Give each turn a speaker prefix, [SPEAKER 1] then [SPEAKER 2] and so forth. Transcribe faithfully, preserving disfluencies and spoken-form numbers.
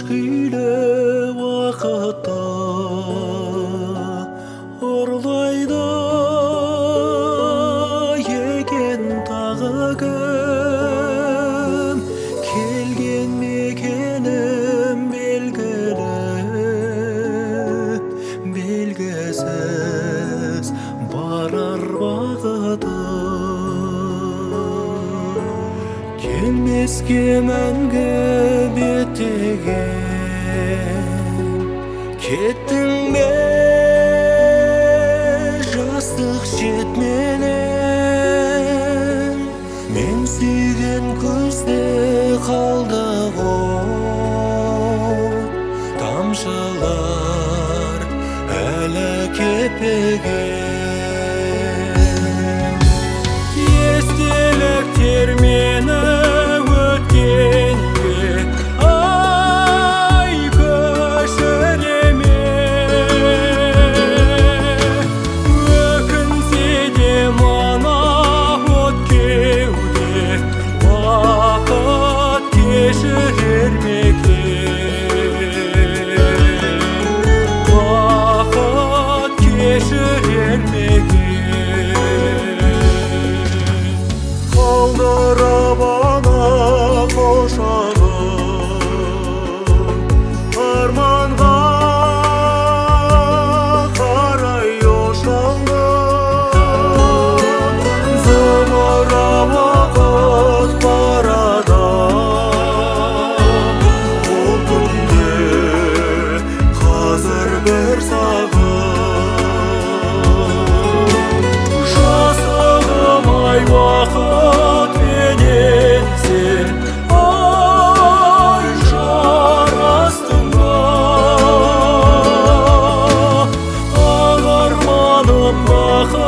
[SPEAKER 1] күйлі уақытта ұрлайды екен тағы кім келген мекенім белгілі белгісіз барар бағытым келмеске мәңгі беттеген кеттің бе жастық жетменен мен сүйген көзде қалды ғой тамшылар әлі кеппеген естеліктер мені өткенге ай көшіре ме өкінсе де мана от кеуде уақыт кешірер ме екен уақыт кешірер ме екен қалдырып ана құшағын арманға қарай ұшалдым зымырап уақыт барады бұл күнде қазір бір сағым жасығым ай уақыт пенен сен ай жарастың ба ақ арманым бақыт